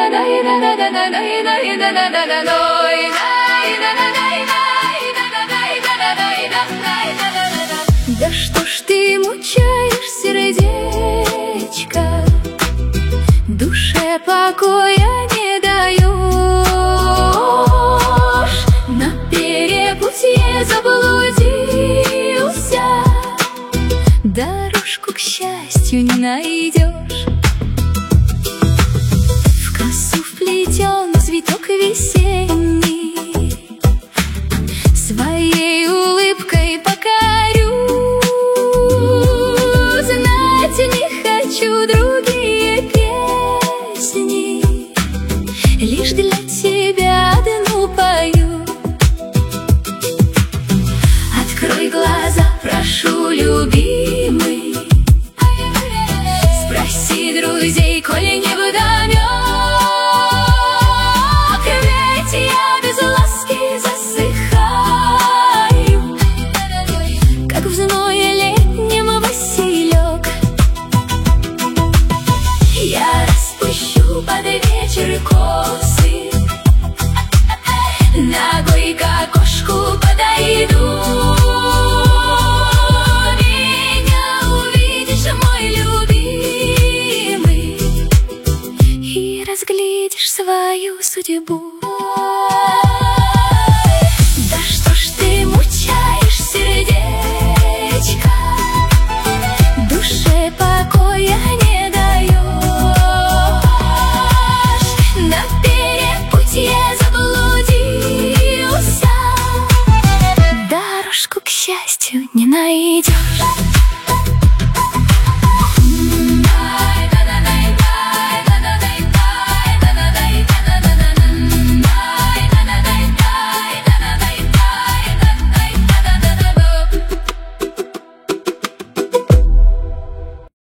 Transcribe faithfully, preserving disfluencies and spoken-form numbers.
Да что ж ты мучаешь сердечко, душе покоя не даешь, на перепутье заблудился, дорожку к счастью не найдешь. В косу вплетен цветок весенний, своей улыбкой покорю. Знать не хочу другие песни, лишь для тебя одну пою. Открой глаза, прошу, любимый, спроси друзей, коли не вдомек, ведь я без ласки засыхаю, как в зное летнем василек. Я распущу под вечер косы, ногой к окошку подойду. Меня увидишь, мой любимый, и разглядишь свою судьбу.